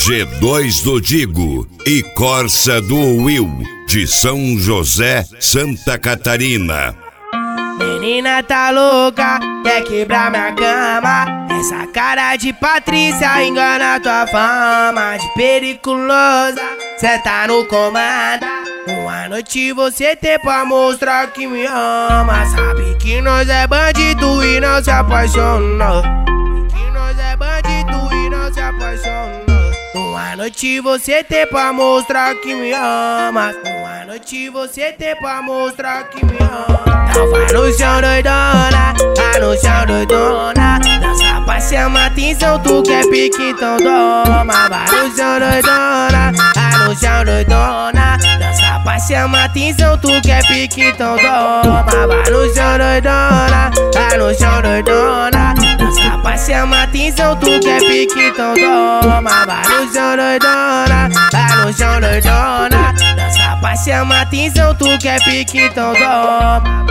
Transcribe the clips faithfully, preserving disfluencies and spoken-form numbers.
G dois do Digo e Corsa do Will, de São José, Santa Catarina. Menina tá louca, quer quebrar minha cama. Essa cara de Patrícia engana tua fama de periculosa. Cê tá no comando. Uma noite você tem pra mostrar que me ama. Sabe que nós é bandido e não se apaixona. Que nós é bandido e não se apaixona. Uma noite você tem pra mostrar que me ama. Uma noite você tem pra mostrar que me ama. Então vai no chão doidona, vai no chão doidona. Dança pra chamar atenção, tu quer pique então toma. Vai no chão doidona, vai no chão doidona. Dança pra chamar atenção, tu quer pique então toma. Vai no chão doidona, vai no chão doidona. Dança pra chamar atenção, tu quer pique então toma. Vai no chão doidona, vai no chão doidona. Dança pra chamar atenção, tu quer pique então toma.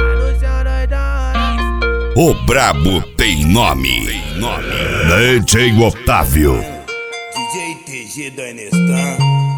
O brabo tem nome. Tem nome. D J Otávio. D J T G do Enestan.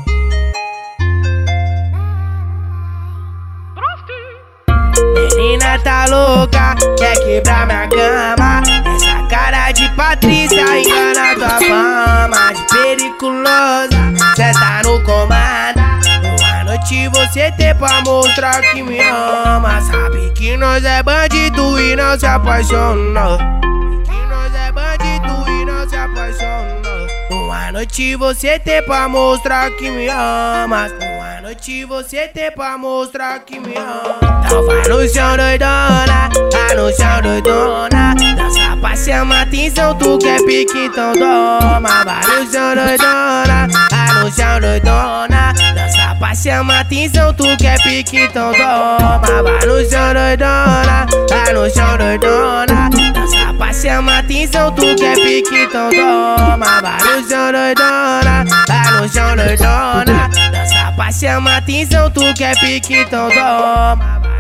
Menina tá louca, quer quebrar minha cama. Essa cara de Patrícia engana tua fama de periculosa. Cê tá no comando. Uma noite você tem pra mostrar que me ama. Sabe que nós é bandido e não se apaixona. Que nós é bandido e não se apaixona. Uma noite você tem pra mostrar que me ama. Uma noite você tem pra mostrar que me ama. Então vai no chão doidona, vai no chão doidona. Dança pra chamar atenção, tu quer pique então toma. Vai no chão doidona, vai no chão doidona. Dança pra chamar atenção, tu quer pique então toma. Vai no chão doidona, vai no chão doidona. Dança pra chamar atenção, tu quer pique então toma. Vai no chão doidona, vai no chão doidona. Dança pra chamar atenção, tu quer pique então toma.